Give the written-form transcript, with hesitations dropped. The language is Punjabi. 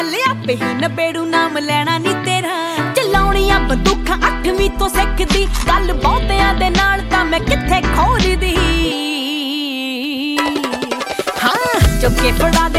ਲਿਆ ਪੇ ਹੀ ਨਬੇੜੂ ਨਾਮ ਲੈਣਾ ਨੀ ਤੇਰਾ ਚਲਾਉਣੀਆਂ ਬੰਦੂਕਾਂ 8ਵੀਂ ਤੋਂ ਸਿੱਖਦੀ ਗੱਲ ਬਹੁਤਿਆਂ ਦੇ ਨਾਲ ਤਾਂ ਮੈਂ ਕਿੱਥੇ ਖੋਲਦੀ ਹਾਂ ਚੁੱਕੇ ਫੜਾ